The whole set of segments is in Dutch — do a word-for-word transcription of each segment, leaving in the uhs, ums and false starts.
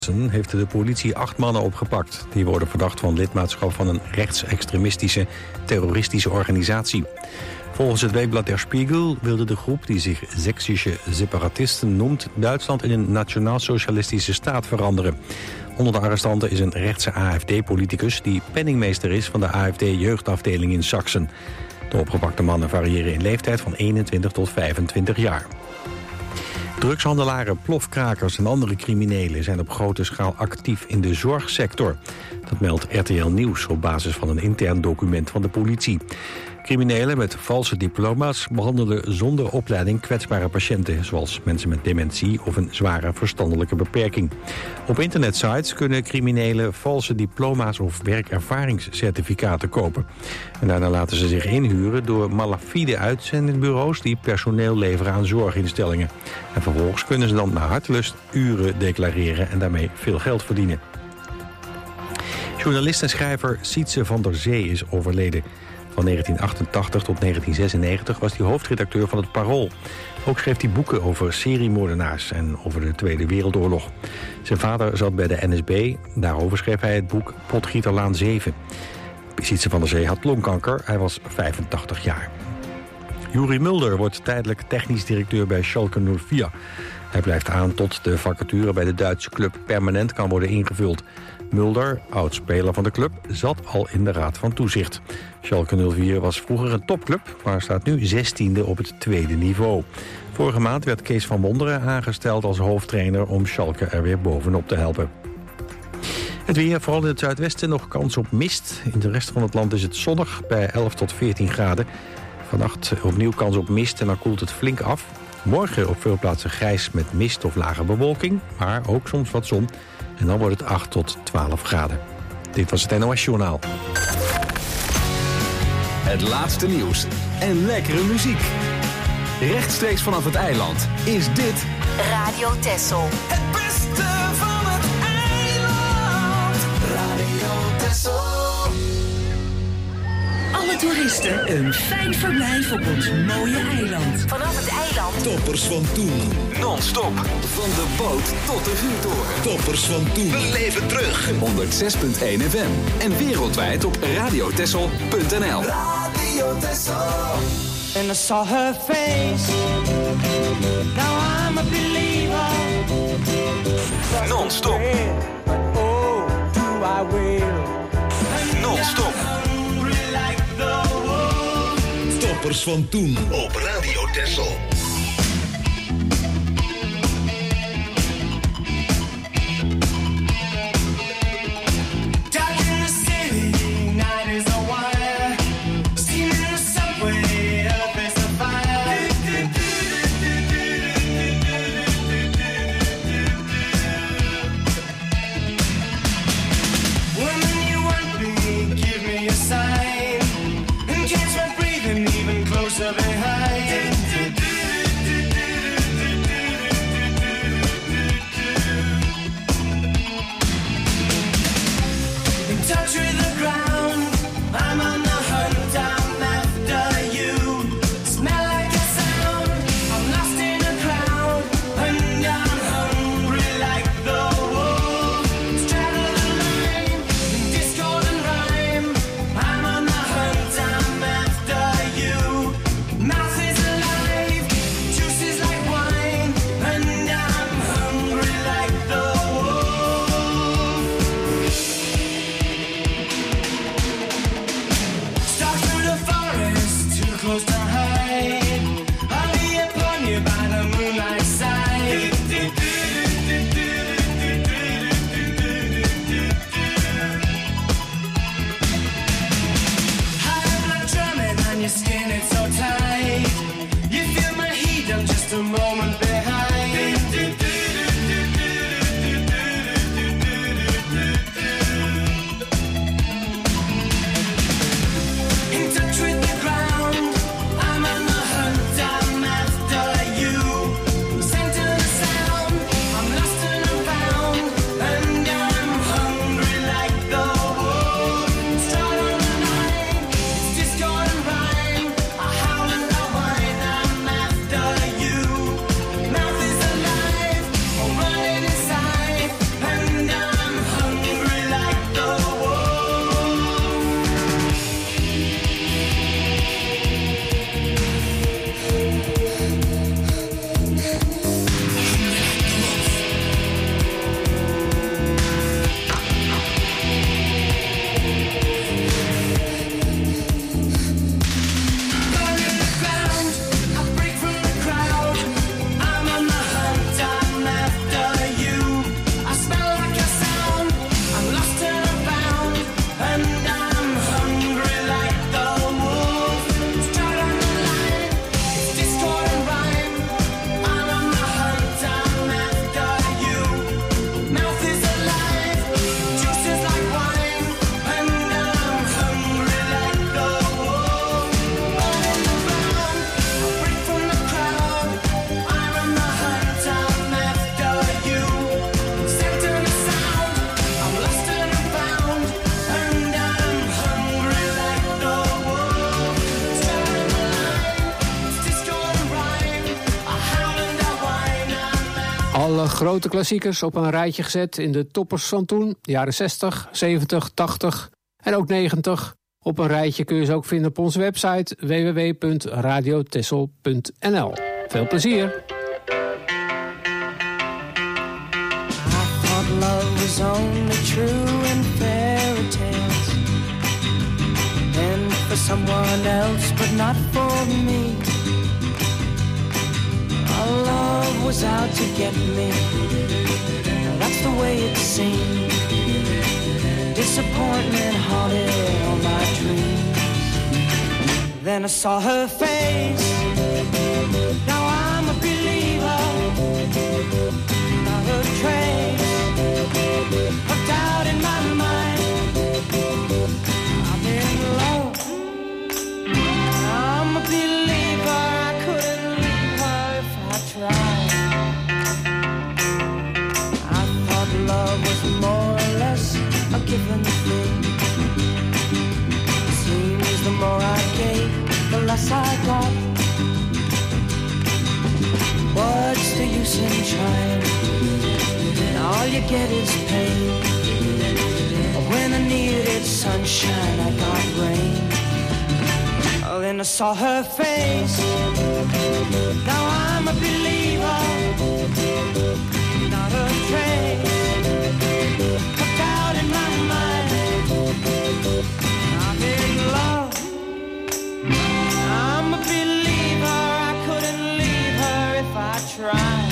heeft de politie acht mannen opgepakt. Die worden verdacht van lidmaatschap van een rechtsextremistische terroristische organisatie. Volgens het weekblad Der Spiegel wilde de groep, die zich Sächsische Separatisten noemt, Duitsland in een nationaal-socialistische staat veranderen. Onder de arrestanten is een rechtse A F D-politicus die penningmeester is van de A F D-jeugdafdeling in Sachsen. De opgepakte mannen variëren in leeftijd van eenentwintig tot vijfentwintig jaar. Drugshandelaren, plofkrakers en andere criminelen zijn op grote schaal actief in de zorgsector. Dat meldt R T L Nieuws op basis van een intern document van de politie. Criminelen met valse diploma's behandelen zonder opleiding kwetsbare patiënten, zoals mensen met dementie of een zware verstandelijke beperking. Op internetsites kunnen criminelen valse diploma's of werkervaringscertificaten kopen. En daarna laten ze zich inhuren door malafide uitzendbureaus die personeel leveren aan zorginstellingen. En vervolgens kunnen ze dan naar hartelust uren declareren en daarmee veel geld verdienen. Journalist en schrijver Sietse van der Zee is overleden. Van negentien achtentachtig tot negentien zesennegentig was hij hoofdredacteur van het Parool. Ook schreef hij boeken over seriemoordenaars en over de Tweede Wereldoorlog. Zijn vader zat bij de N S B. Daarover schreef hij het boek Potgieterlaan zeven. Sietse van der Zee had longkanker. Hij was vijfentachtig jaar. Juri Mulder wordt tijdelijk technisch directeur bij Schalke nul vier. Hij blijft aan tot de vacature bij de Duitse club permanent kan worden ingevuld. Mulder, oud-speler van de club, zat al in de raad van toezicht. Schalke nul vier was vroeger een topclub, maar staat nu zestiende op het tweede niveau. Vorige maand werd Kees van Wonderen aangesteld als hoofdtrainer om Schalke er weer bovenop te helpen. Het weer, vooral in het zuidwesten, nog kans op mist. In de rest van het land is het zonnig bij elf tot veertien graden. Vannacht opnieuw kans op mist en dan koelt het flink af. Morgen op veel plaatsen grijs met mist of lage bewolking, maar ook soms wat zon. En dan wordt het acht tot twaalf graden. Dit was het N O S Journaal. Het laatste nieuws en lekkere muziek. Rechtstreeks vanaf het eiland is dit Radio Texel. Het beste van het eiland. Radio Texel. Alle toeristen een fijn verblijf op ons mooie eiland. Vanaf het eiland. Toppers van toen. non-stop van de boot tot de vuurtoren. Toppers van toen. We leven terug. honderdzes komma één F M en wereldwijd op radiotessel punt n l. Radio Texel. And I saw her face. Now I'm a believer. Non-stop. Oh, do I will. Non-stop. Toppers van toen op Radio Texel. Closer behind. grote klassiekers op een rijtje gezet in de toppers van toen. Jaren zestig, zeventig, tachtig en ook negentig. Op een rijtje kun je ze ook vinden op onze website w w w punt radio texel punt n l. Veel plezier! Love was only true in fairy tales, and for someone else, but not for me. Our love was out to get me, that's the way it seemed. Disappointment haunted all my dreams. Then I saw her face, now I'm a believer. Not a trace of doubt in my mind. I'm in love, I'm a believer. I couldn't leave her if I tried. I thought love was more or less a given thing. Seems the more I gave, the less I got. What's the use in trying? All you get is pain. When I needed sunshine, I got rain. Oh, then I saw her face. Now I'm a believer. Not a trace of doubt in my mind. I'm in love, I'm a believer. I couldn't leave her if I tried.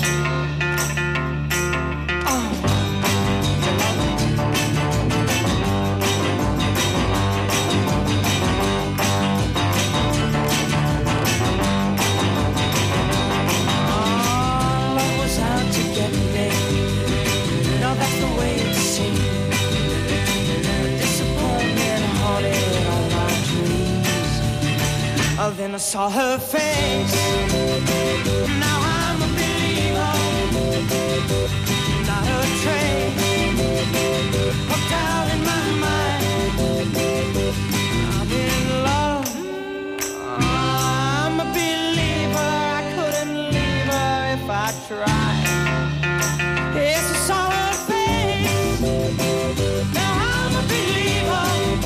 Oh, then I saw her face. Now I'm a believer. Not a trace of doubt in my mind. I'm in love, I'm a believer. I couldn't leave her if I tried. Yes, I saw her face. Now I'm a believer.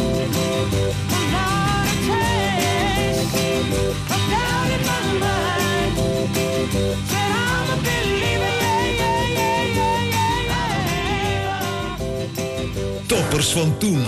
Not a trace of doubt in my mind. Said I'm a believer, yeah, yeah, yeah, yeah, yeah. Toppers van toen.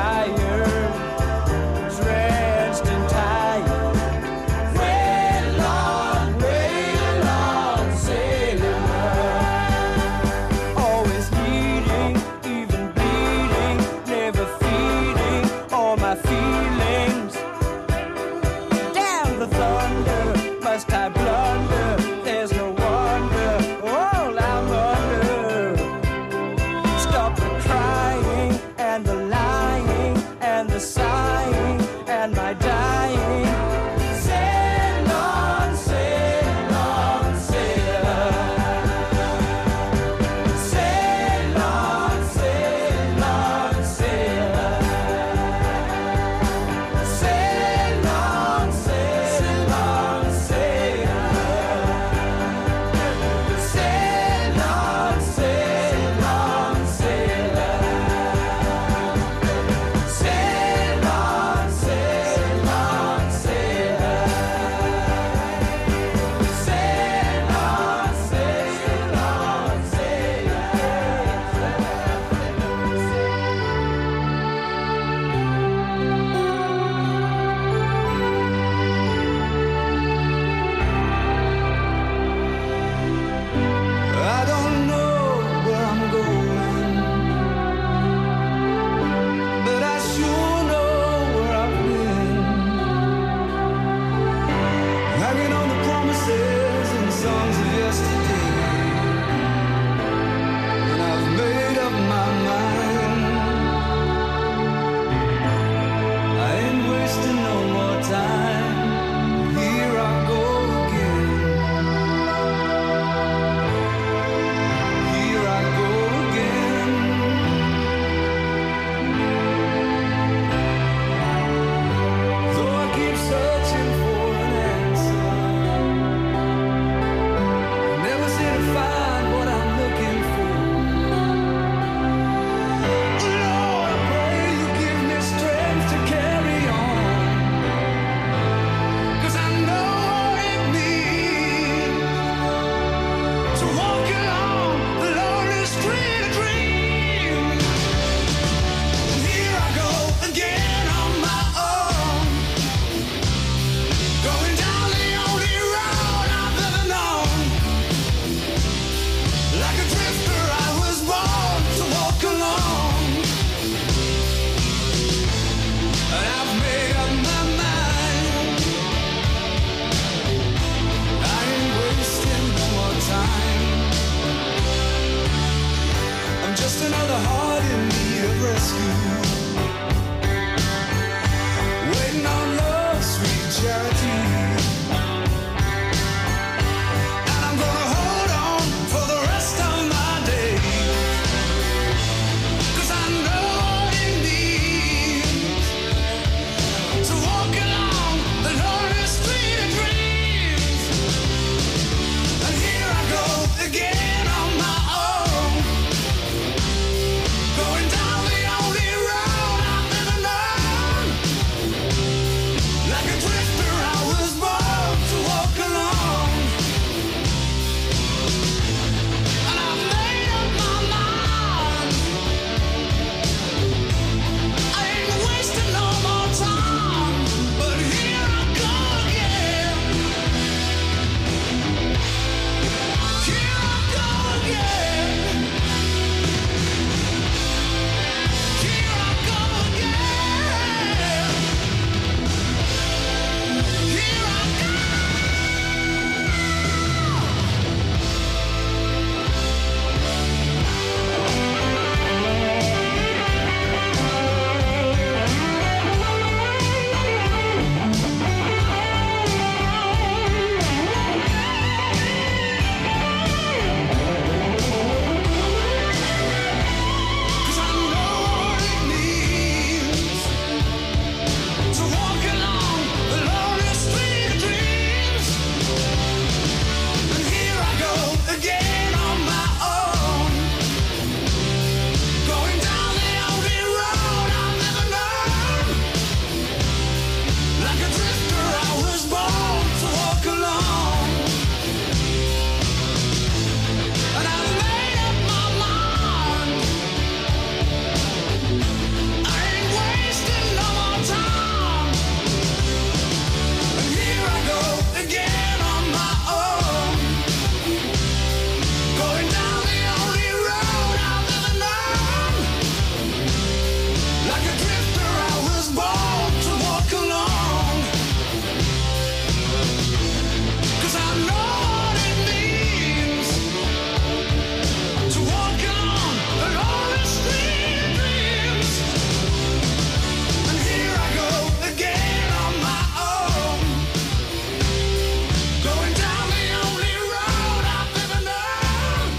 Uninspired, dressed in tired, red light.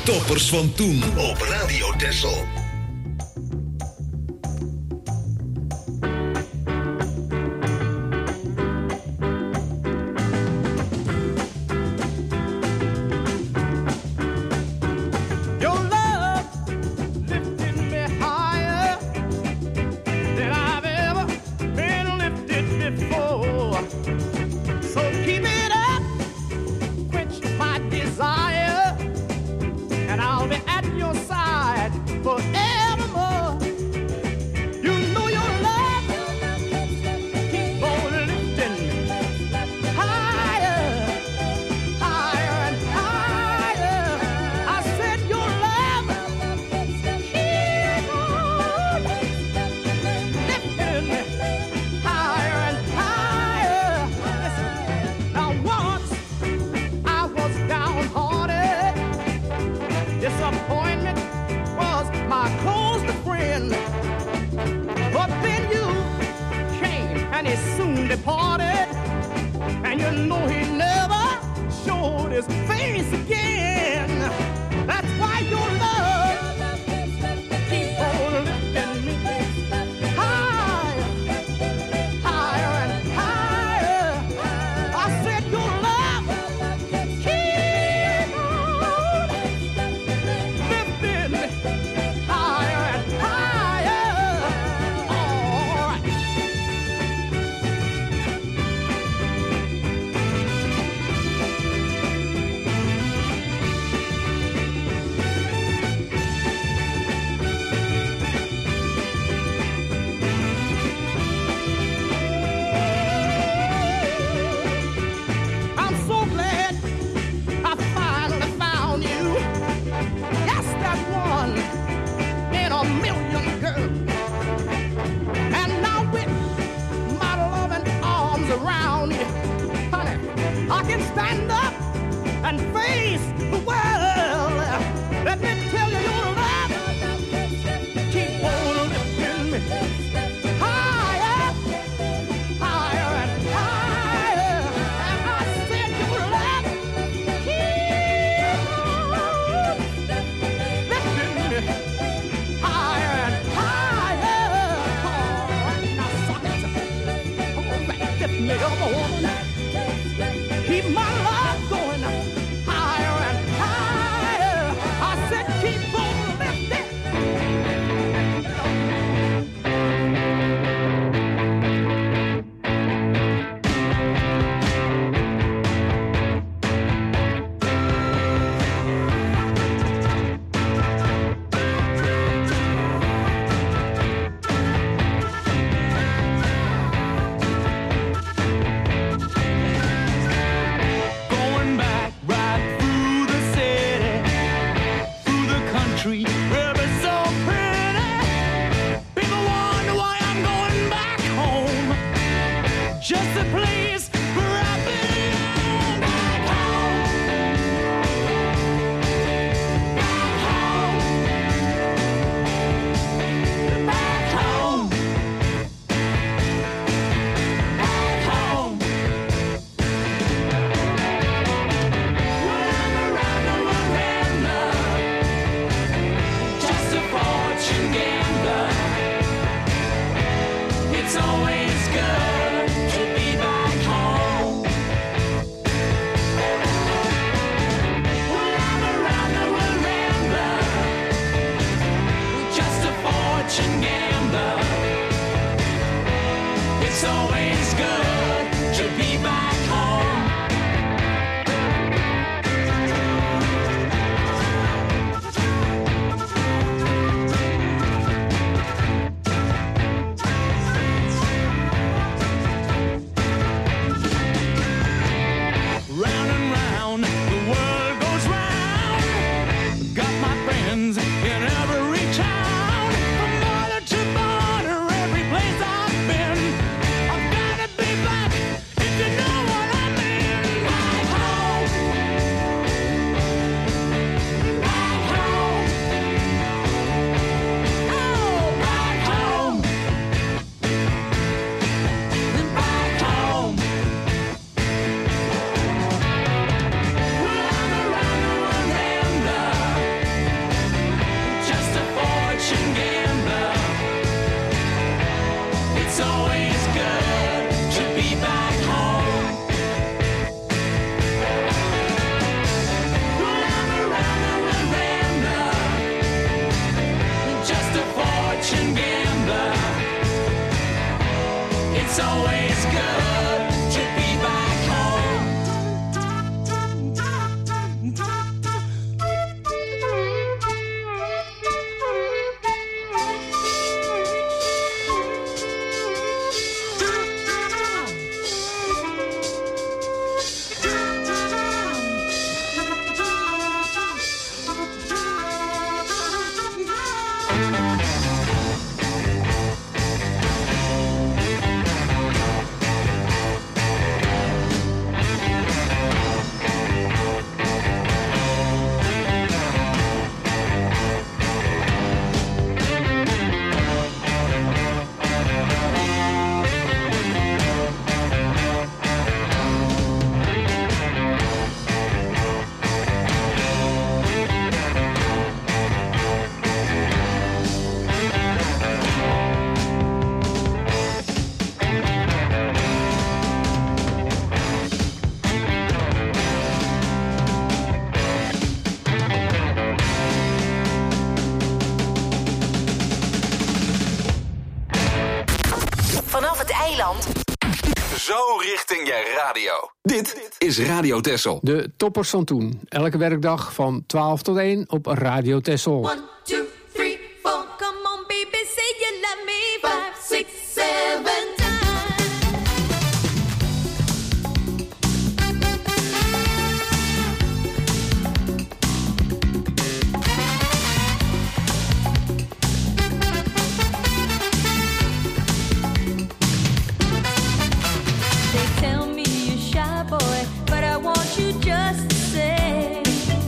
Toppers van toen op Radio Texel. Every place I've been, I've gotta be back if you know what Zo richting je radio. Dit is Radio Texel. De Toppers van Toen. Elke werkdag van twaalf tot één op Radio Texel. One, two, three, four. Come on, baby, say you love me. Five, six, seven times. They tell me you're shy, boy, but I want you just to say,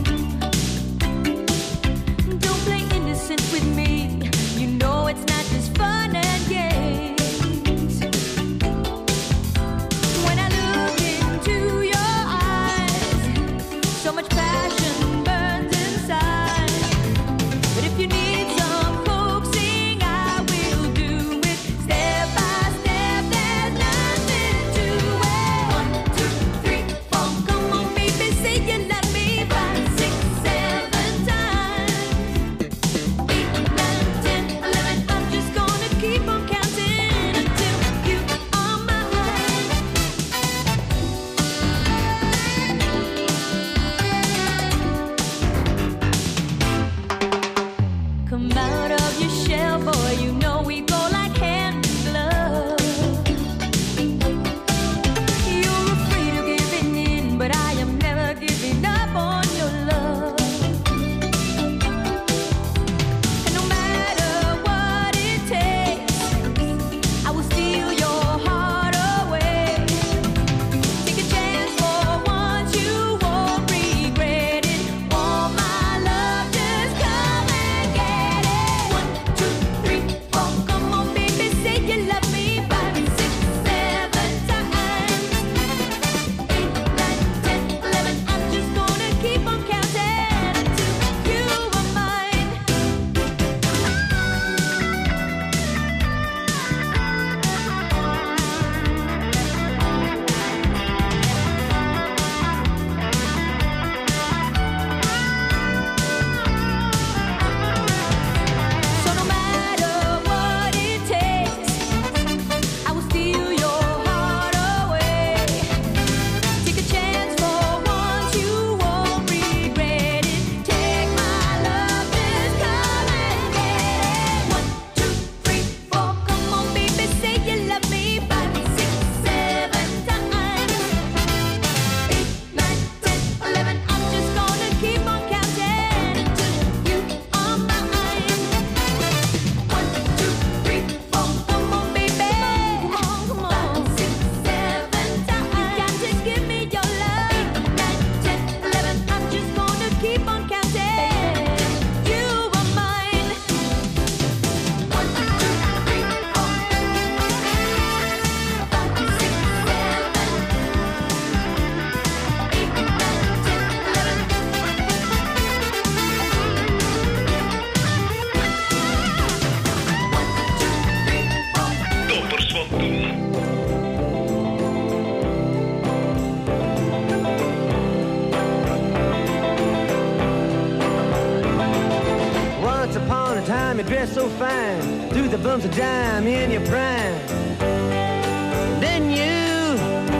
don't play innocent with me. You know it's not just fun and games. When I look into your eyes, so much passion burns inside. But if you need some coaxing, I will do it step by step. There's nothing to it. One, two, three, four. Come on, baby, say you love me. Five, six, seven times. Eight, nine, ten, eleven. I'm just gonna keep on counting until you are mine. Come out of your shell, boy. You know we go like hand in glove. You're afraid of giving in, but I am never giving up on your love. And no matter what it takes, I will steal your heart away. Take a chance for once, you won't regret it. Want my love, just come and get it. One, two, three, four. Come on, baby, say you love me. Five, six, seven times. Eight, nine, ten, eleven. I'm just gonna keep on counting until you are mine. So no matter what it takes, I will steal your heart away. Take a chance for once, you won't regret it. Take my love, just come and get it. One, two, three, four. Come on, baby, say you love me. Five, six, seven times. Eight, nine, ten, eleven. I'm just gonna keep on counting until you are mine. One, two, three, four. Come on, baby. Come on, come on. Five, six, seven times. You got to give me your love. Eight, nine, ten, eleven. I'm just gonna keep on counting. You are mine. One, two, three, four. Five, six, seven. Eight, nine, ten, eleven. Toppers van toen. Once upon a time you dressed so fine, threw the bumps of dime in your prime. Then you,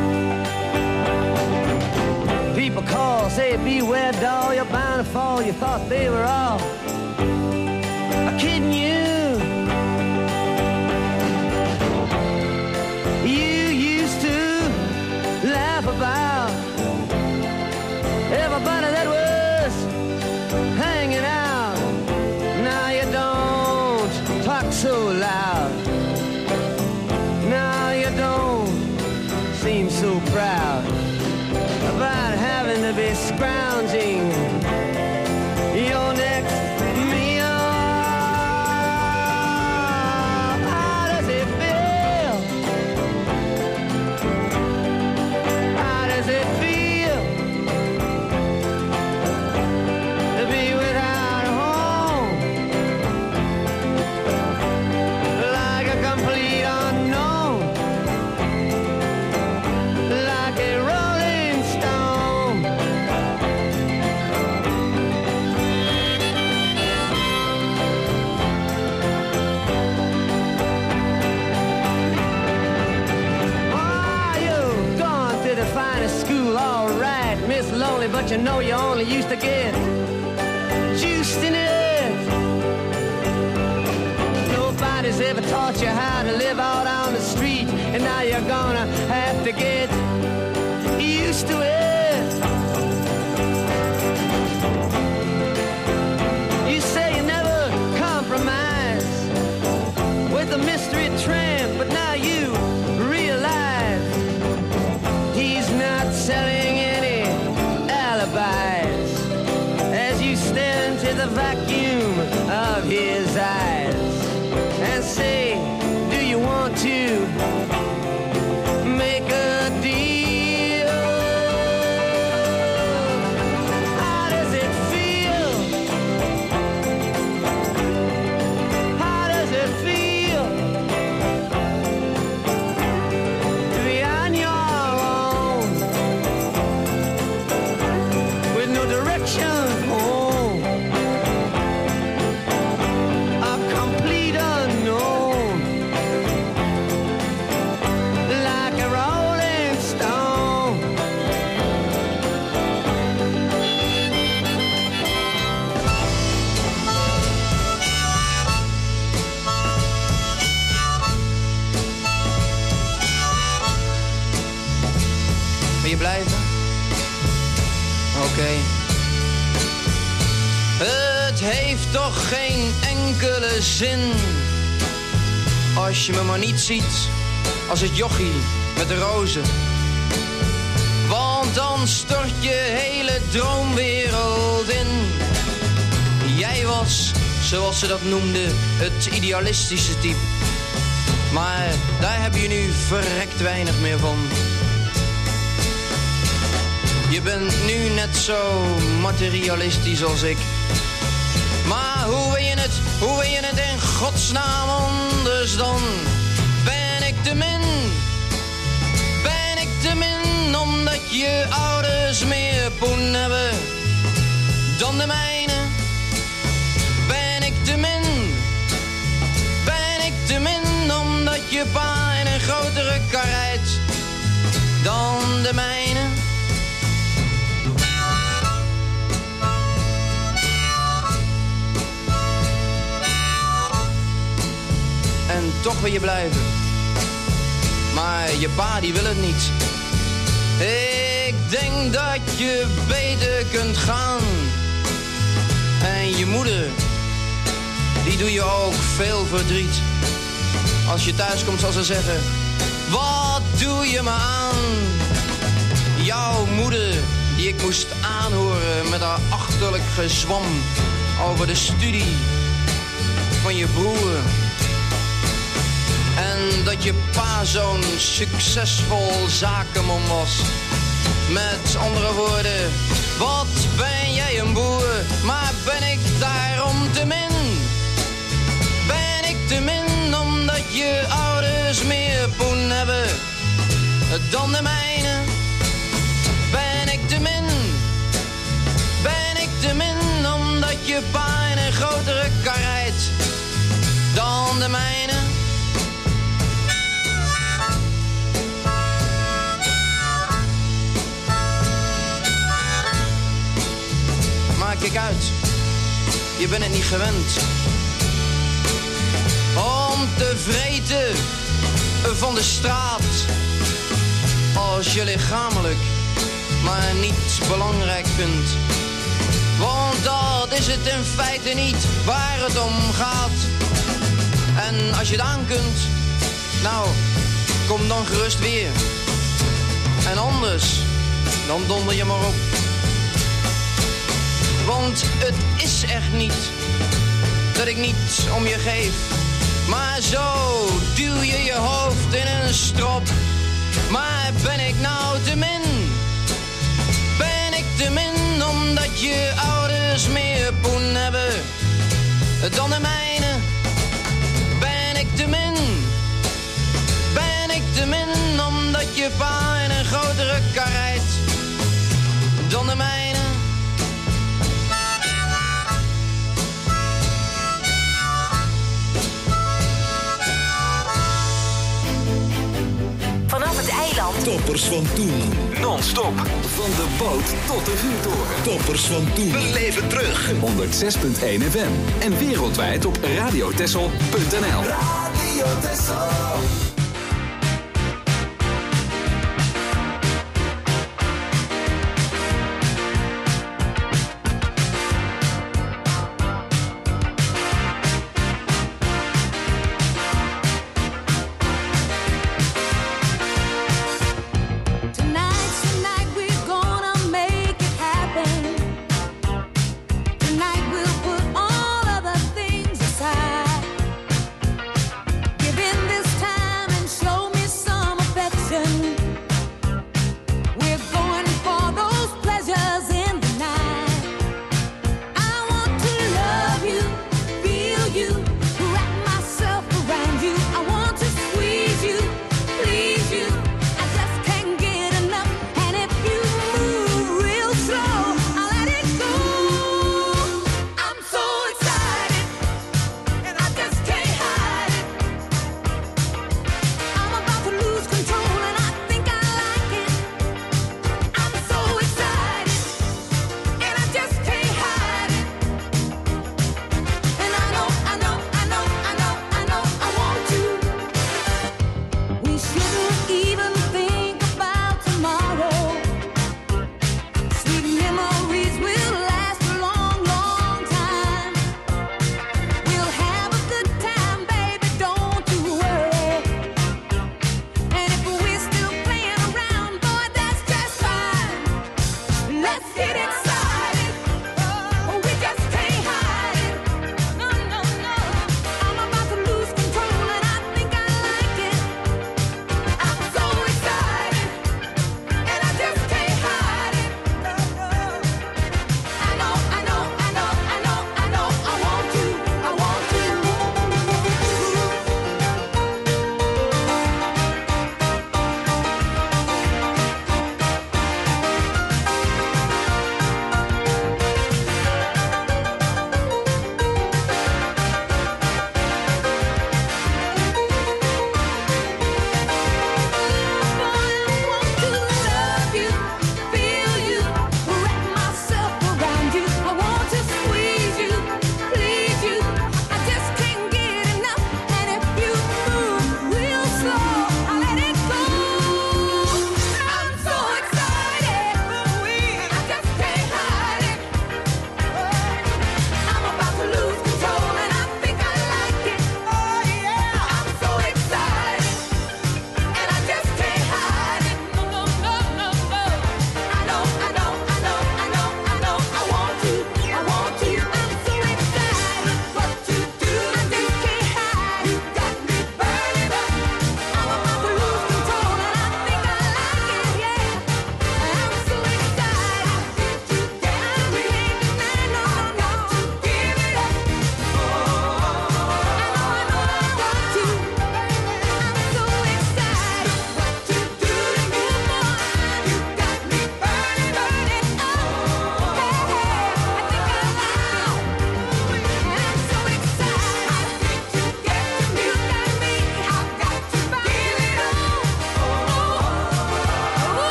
people call, say beware doll, you're bound to fall. You thought they were all kidding you. You used to laugh about everybody that was hanging out. Now you don't talk so loud. Now you don't seem so proud about having to be scrounging your next meal. How does it feel? How does it feel to be without a home? Like a complete unknown, like a rolling stone. Molly, but you know you only used to get juiced in it. Nobody's ever taught you how to live out on the street, and now you're gonna have to get used to it. You say you never compromise with a mystery tramp, but now you realize he's not selling any alibis as you stare into the vacuum of his eyes and say, do you want to make a deal? How does it feel? How does it feel to be on your own with no direction home? A complete unknown, like a rolling stone. Wil je blijven? Oké. Het heeft toch geen enkele zin als je me maar niet ziet als het jochie met de rozen. Want dan stort je hele droomwereld in. Jij was, zoals ze dat noemden, het idealistische type. Maar daar heb je nu verrekt weinig meer van. Je bent nu net zo materialistisch als ik. Maar hoe wil je het, hoe wil je het in godsnaam anders dan? Ben ik te min? Ben ik te min omdat je ouders meer poen hebben dan de mijne? Ben ik te min? Ben ik te min omdat je pa in een grotere kar rijdt dan de mijne? En toch wil je blijven. Maar je pa die wil het niet. Ik denk dat je beter kunt gaan. En je moeder, die doe je ook veel verdriet. Als je thuis komt zal ze zeggen, wat doe je me aan? Jouw moeder, die ik moest aanhoren met haar achterlijk gezwam over de studie van je broer. En dat je pa zo'n succesvol zakenman was. Met andere woorden, wat ben jij een boer, maar ben ik daarom te min? Ben ik te min omdat je ouders meer poen hebben dan de mijne? Ben ik te min? Ben ik te min omdat je pa in een grotere kar rijdt dan de mijne? Maar kijk uit, je bent het niet gewend om te vreten van de straat als je lichamelijk maar niet belangrijk vindt. Want dat is het in feite niet waar het om gaat. En als je het aan kunt, nou, kom dan gerust weer. En anders, dan donder je maar op. Want het is echt niet dat ik niet om je geef. Maar zo duw je je hoofd in een strop. Maar ben ik nou te min? Ben ik te min omdat je ouders meer poen hebben dan de mijne? Ben ik te min? Ben ik te min omdat je pa in een grotere kar rijdt dan de mijne? eiland. Toppers van toen. Non-stop. Van de boot tot de vuurtoren. Toppers van toen. We leven terug. honderdzes punt één F M. En wereldwijd op radiotessel punt n l. Radio Texel. Tonight's the night we're gonna make it happen. Tonight we'll put all other things aside. Give in this time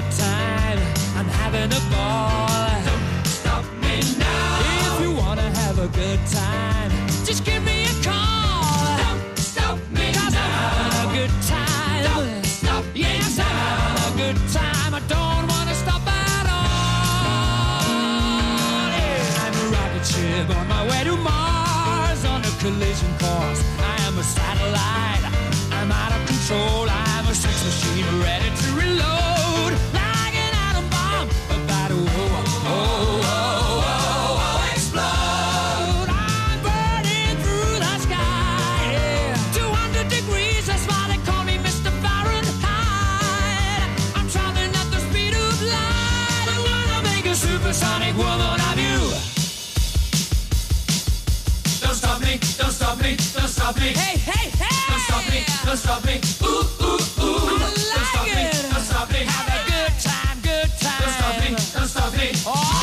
good time. I'm having a ball. Don't stop me now. If you wanna have a good time, just give me a call. Don't stop me now. I'm having a good time. Don't stop me yes, now. I'm having a good time. I don't wanna stop at all. Yeah. I'm a rocket ship on my way to Mars on a collision course. I am a satellite. I'm out of control. I'm a sex machine ready to reload. Like an atom bomb about to oh, oh, oh, oh, oh, explode. I'm burning through the sky. Yeah. two hundred degrees, that's why they call me Mister Fahrenheit. I'm traveling at the speed of light. I wanna make a supersonic woman of you. Don't stop me, don't stop me, don't stop me. Hey, hey, hey! Don't stop me, don't stop me. Ooh, ooh, ooh. I like don't stop it. Me, don't stop me. Have a good time, good time. Don't stop me, don't stop me. Oh!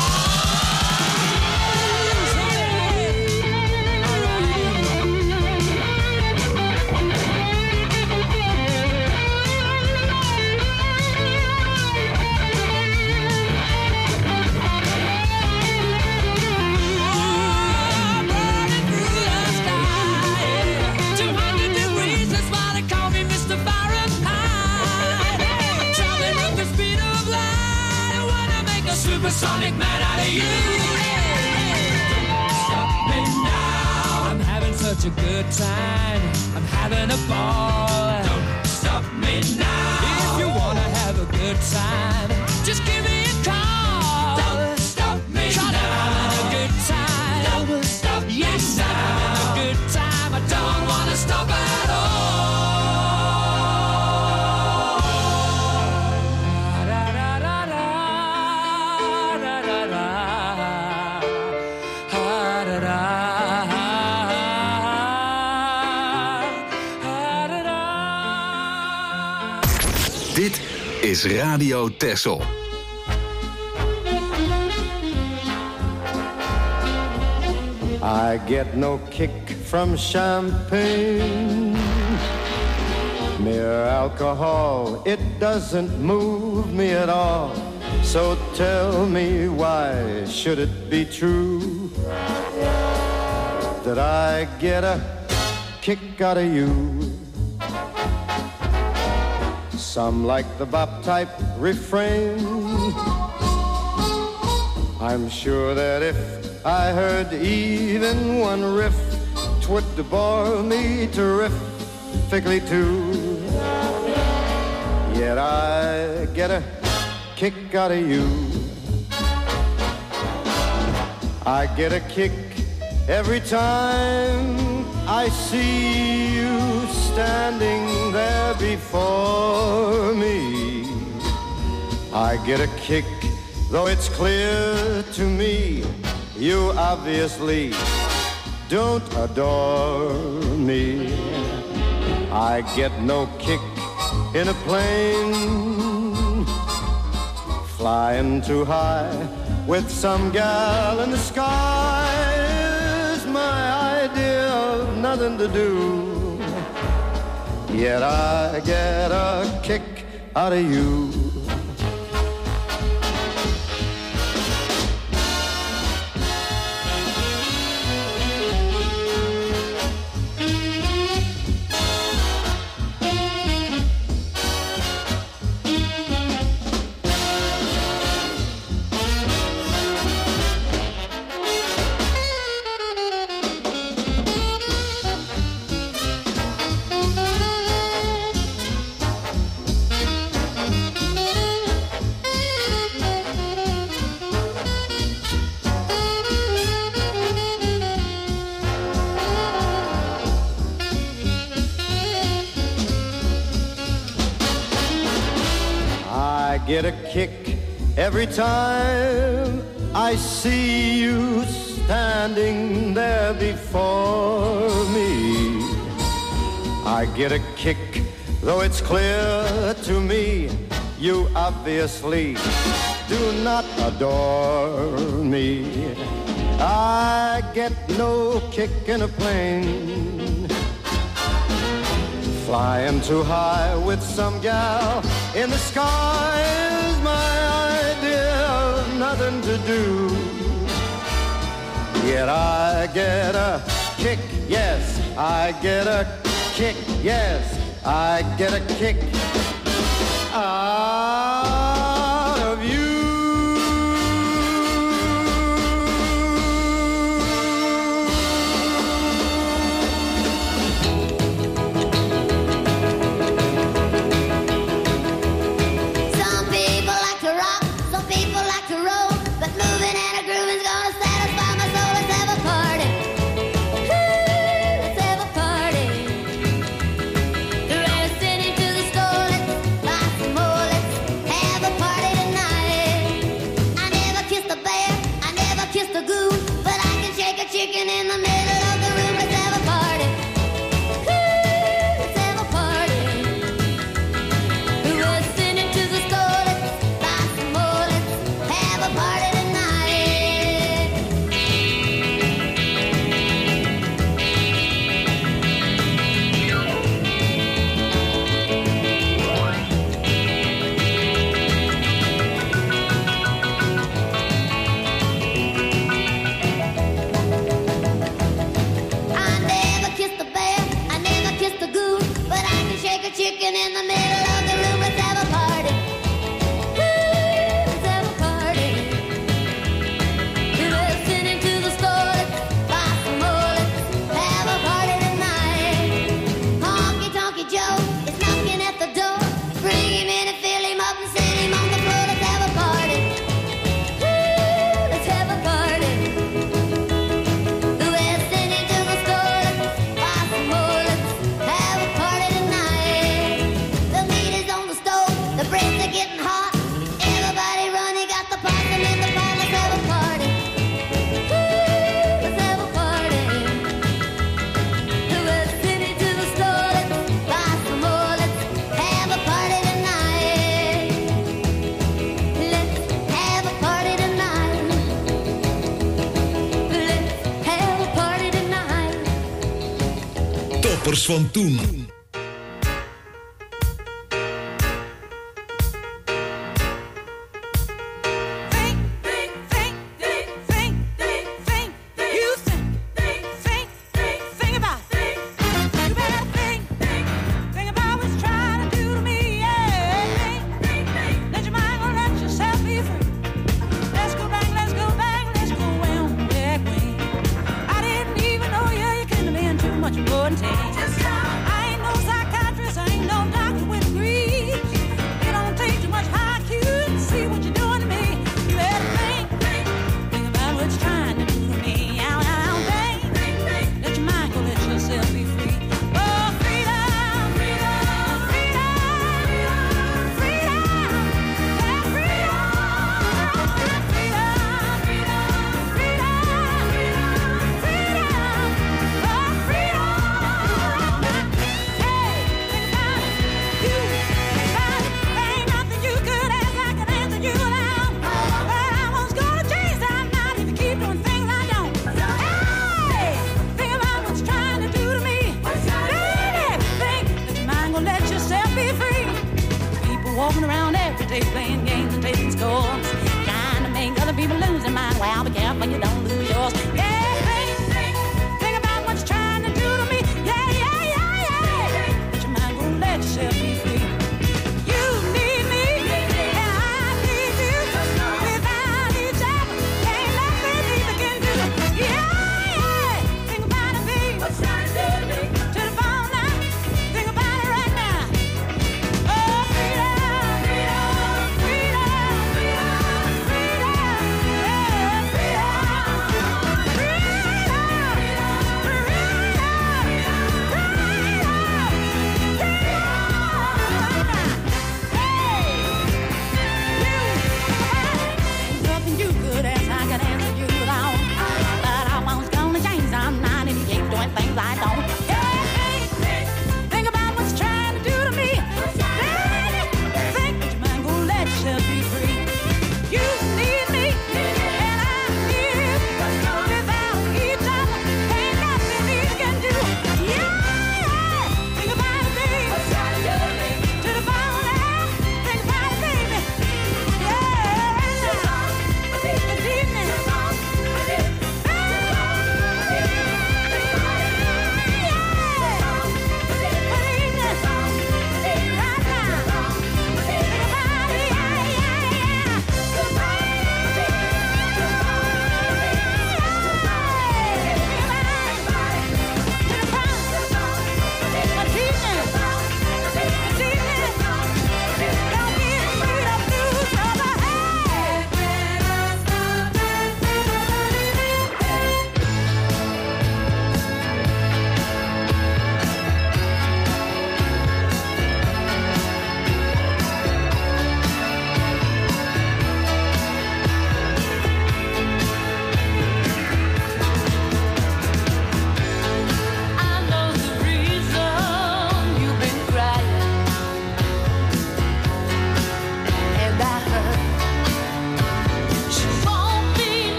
Supersonic man out of you. Don't stop me now. I'm having such a good time. I'm having a ball. Don't stop me now. If you wanna have a good time, just give me a call. Don't stop me now. I'm having a good time. Don't stop yes, me now. I'm having a good time. I don't wanna stop at all. Dit is Radio Texel. I get no kick from champagne. Mere alcohol, it doesn't move me at all. So tell me, why should it be true that I get a kick out of you? Some like the bop type refrain. I'm sure that if I heard even one riff, 'twould bore me terrifically too. Yet I get a kick out of you. I get a kick every time I see you standing there before me. I get a kick, though it's clear to me you obviously don't adore me. I get no kick in a plane, flying too high with some gal in the sky is my idea of nothing to do. Yet I get a kick out of you. Get a kick every time I see you standing there before me. I get a kick, though it's clear to me you obviously do not adore me. I get no kick in a plane, flying too high with some gal in the sky is my nothing to do. Yet I get a kick, yes, I get a kick, yes, I get a kick out of you. Some people like to rock, some people like to roll, but moving and a grooving's gonna satisfy my soul. Let's have a party. Ooh, let's have a party. We're sitting to the store, let's buy some more, let's have a party tonight. I never kissed a bear, I never kissed a goon, but I can shake a chicken in the middle of the room. Let's have a party. Ooh, let's have a party. We're sitting to the store, let's buy some more, let's have a party tonight. I never kissed a bear, I never kissed a goon, but I can shake a chicken in the middle of the room. Let's have a party. Ooh, let's have a party. We're sitting to the store, let's buy some more, let's have a party tonight. Honky Tonky Joe is knocking at the door. Bring him in and fill him up and sit him on the floor. Let's have a party. Ooh, let's have a party. We're sitting to the store, let's buy some more, let's have a party tonight. The meat is on the stove, the breads are getting hot. Everybody running, got the possum in the pot. Let's have a party. Ooh, let's have a party. We're sitting to the store, let's buy some more, let's have a party tonight. Let's have a party tonight. Let's have a party tonight. Toppers van toen. Think, think, think, think, think, think, think. You think, think, think, think, think about it. You better think, think, think about what it's trying to do to me. Yeah, think, think, think. Let your mind go, let yourself be free. Let's go back, let's go back, let's go way on back way. I didn't even know you, you couldn't have been too much more than ten. I ain't no psychiatrist, I ain't no doctor with degrees. It don't take too much I Q to see what you're doing to me. You better think, think, think about what you're trying to do to me. Ow, ow, think, think, think. Let your mind go, let yourself be free. Oh, freedom, freedom, freedom, freedom, yeah, freedom, freedom, freedom, freedom, freedom, oh, freedom. Hey, think about it, you think about it. Ain't nothing you could ask, I can answer you now. But I was gonna change that night if you keep doing things I don't. Hey, think about what you're trying to do to me. Baby, think that your mind gonna let yourself be free. People walking around every day playing games and taking scores, trying to make other people lose their mind. Well, be careful you don't lose yours. Yeah, think, think, think about what you're trying to do to me. Yeah, yeah, yeah, yeah. Let your mind gonna let yourself be free. You need me, and I need you. Without each other, ain't nothing either can do. Yeah, yeah. Think about it, baby. What's trying to do to me? To the phone now. Think about it right now. Oh, freedom, freedom,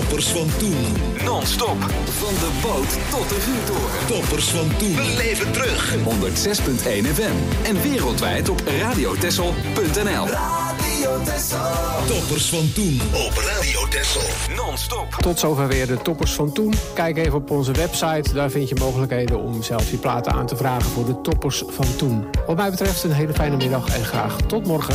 Toppers van toen. Non-stop. Van de boot tot de vuurtoren. Toppers van toen. Beleef het terug. honderd zes punt één F M. En wereldwijd op radiotessel punt n l. Radio Texel. Toppers van toen op Radio Texel. Non-stop. Tot zover weer de toppers van toen. Kijk even op onze website. Daar vind je mogelijkheden om zelf je platen aan te vragen voor de toppers van toen. Wat mij betreft een hele fijne middag en graag tot morgen.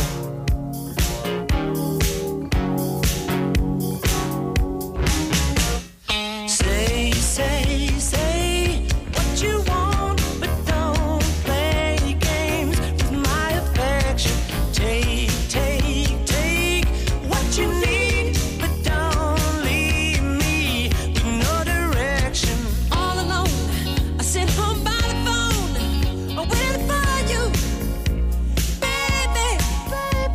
Say, say, say what you want, but don't play games with my affection. Take, take, take what you need, but don't leave me with no direction. All alone, I sit home by the phone, waiting for you, baby, baby.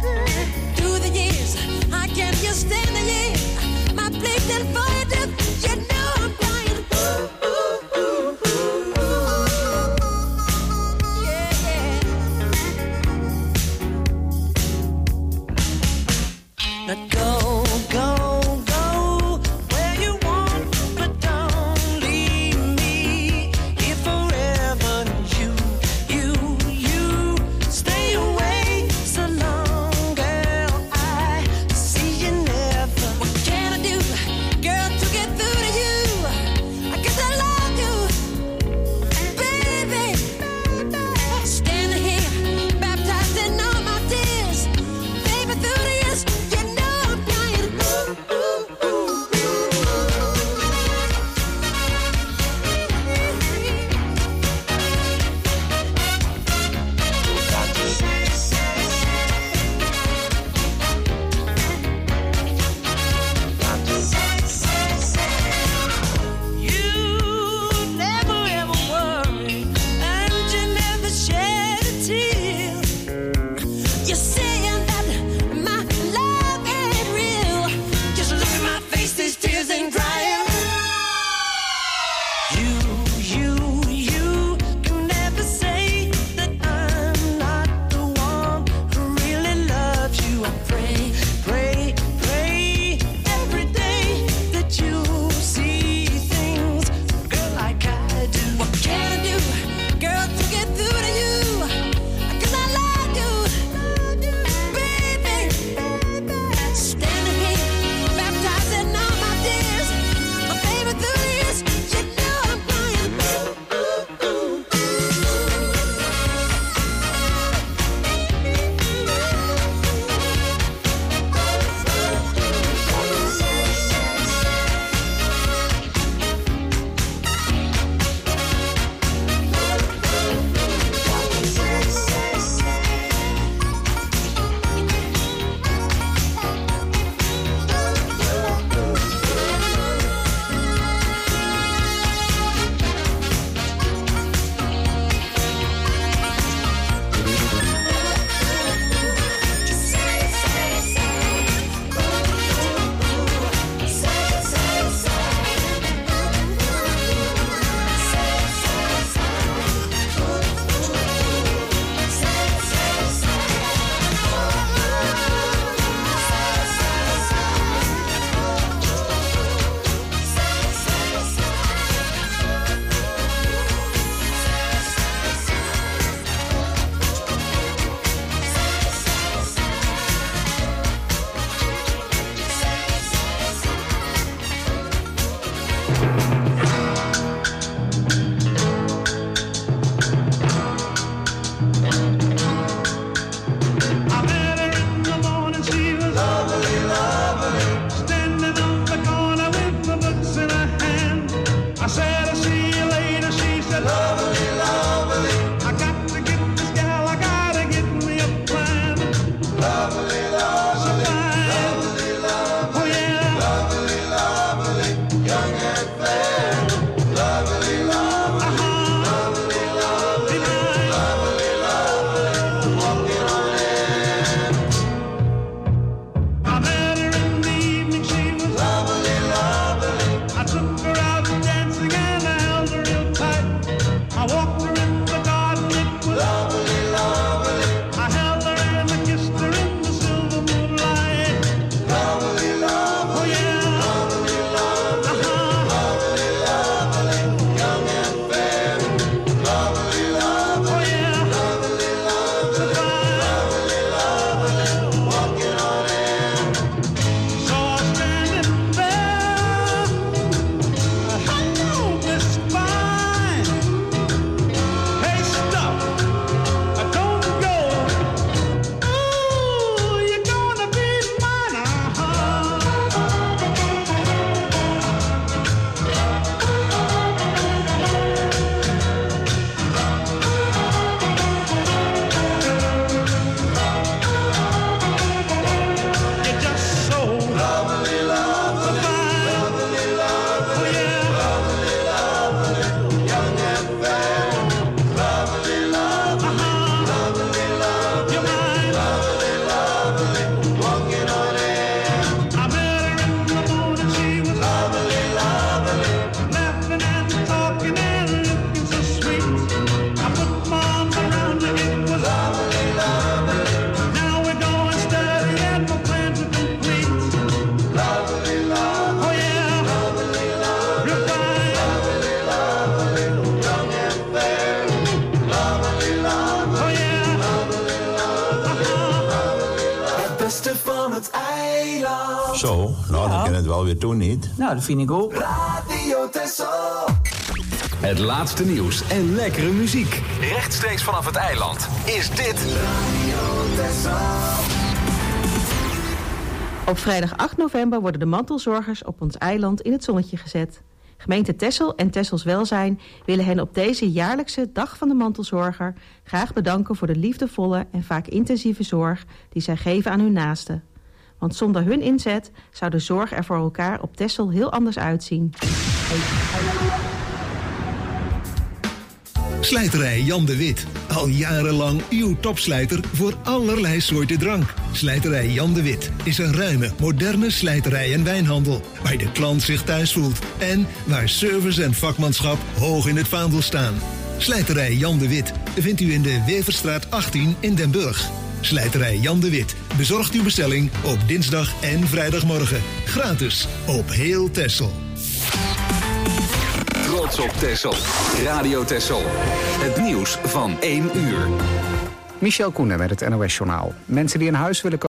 beste van het eiland. Zo, nou dan kan het wel weer doen, niet? Nou, dat vind ik ook. Radio Texel. Het laatste nieuws en lekkere muziek. Rechtstreeks vanaf het eiland is dit Radio Texel. Op vrijdag acht november worden de mantelzorgers op ons eiland in het zonnetje gezet. Gemeente Texel en Texels Welzijn willen hen op deze jaarlijkse Dag van de Mantelzorger graag bedanken voor de liefdevolle en vaak intensieve zorg die zij geven aan hun naasten. Want zonder hun inzet zou de zorg er voor elkaar op Texel heel anders uitzien. Slijterij Jan de Wit. Al jarenlang uw topslijter voor allerlei soorten drank. Slijterij Jan de Wit is een ruime, moderne slijterij en wijnhandel. Waar de klant zich thuis voelt. En waar service en vakmanschap hoog in het vaandel staan. Slijterij Jan de Wit vindt u in de Weverstraat achttien in Den Burg. Slijterij Jan de Wit bezorgt uw bestelling op dinsdag en vrijdagmorgen. Gratis op heel Texel. Trots op Texel. Radio Texel. Het nieuws van één uur. Michel Koenen met het N O S-journaal. Mensen die een huis willen kopen